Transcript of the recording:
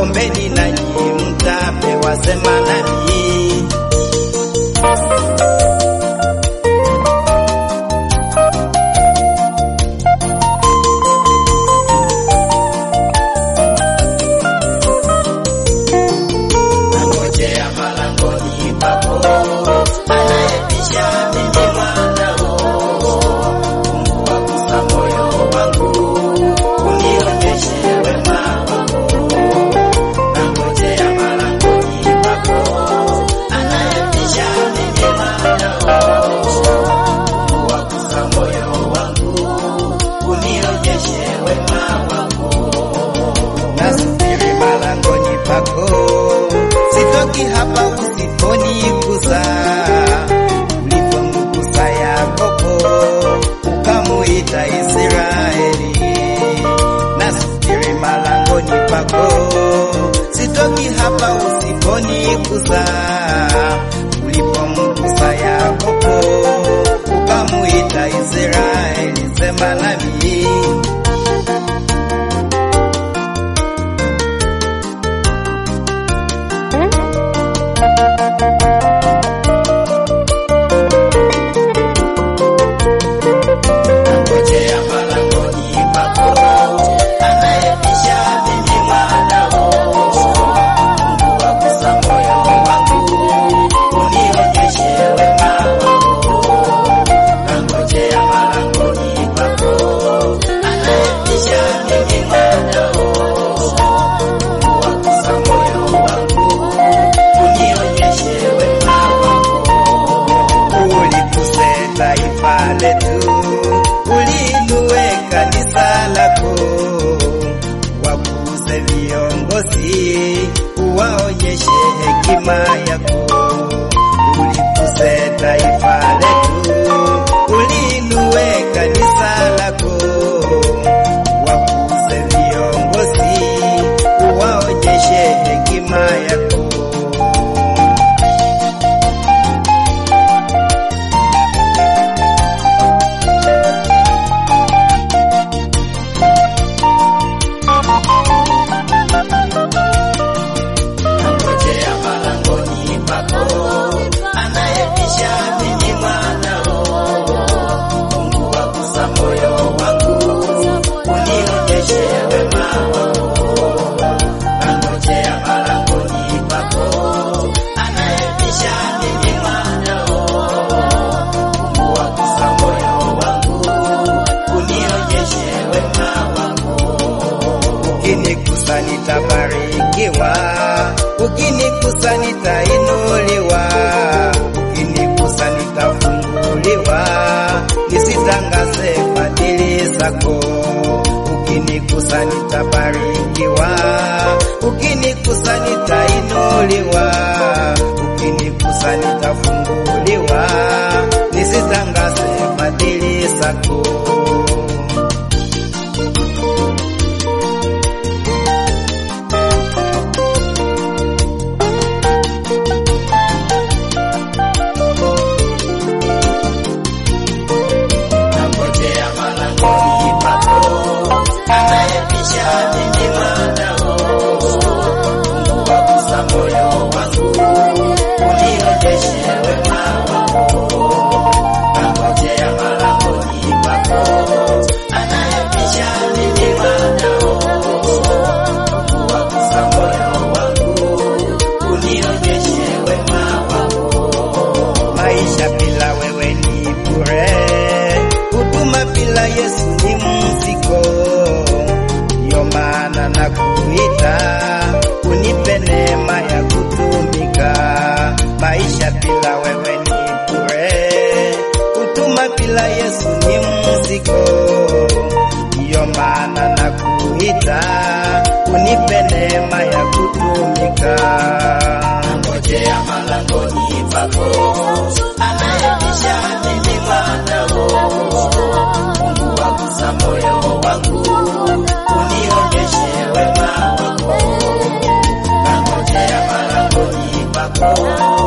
ombeni nanyi mtapewa, sema nami. Nangojea malangoni pako, anayebisha mimi mwanao. Mungu wagusa moyo wangu, unionyeshe wema wako. Nangojea malangoni pako, anayebisha mimi mwanao. Mungu wagusa moyo wangu, unionyeshe wema wako. Nasubiri malangoni pako, sitoki hapa usiponigusa. Ulipomgusa Yakobo ukamuita Israeli. Nasubiri malangoni pako, sitoki hapa usiponigusa. Ulipomgusa Yakobo ukamuita Israeli, sema nami. Nangojea malangoni pako, anayebisha mimi mwanao. Mungu wagusa moyo wangu, unionyeshe wema wako. Nangojea malangoni pako, anayebisha mimi mwanao. Mungu wagusa moyo wangu, unionyeshe wema wako. Uliguse taifa letu, uliinue kanisa lako. Waguze viongozi, uwaonyeshe hekima yako. Uliguse taifa letu, uliinue kanisa lako. Waguze viongozi, uwaonyeshe hekima yako. Nangojea malangoni pako, anayebisha mimi mwanao. Mungu wagusa moyo wangu, unionyeshe wema wako. Nangojea malangoni pako, anayebisha mimi mwanao. Mungu wagusa moyo wangu, unionyeshe wema wako. Ukinigusa nitabarikiwa, ukinigusa nitainuliwa, ukinigusa nitafunguliwa, nisitangaze fadhili zako. Ukinigusa nitabarikiwa, ukinigusa nitainuliwa, ukinigusa nitafunguliwa, nisitangaze fadhili zako. Nangojea malangoni pako, anayebisha mimi mwanao. Mungu wagusa moyo wangu, unionyeshe wema wako. Nangojea malangoni pako, anayebisha mimi mwanao. Mungu wagusa moyo wangu, unionyeshe wema wako. Maisha bila wewe ni bure, huduma bila Yesu ni mzigo. Ndiyo maana nakuita, unipe neema ya kutumika. Maisha bila wewe ni bure, huduma bila Yesu ni mzigo. Ndiyo maana nakuita, unipe neema ya kutumika. Nangojea malangoni pako, anayebisha mimi mwanao. Mungu wagusa moyo wangu, unionyeshe wema wako. Nangojea malangoni pako,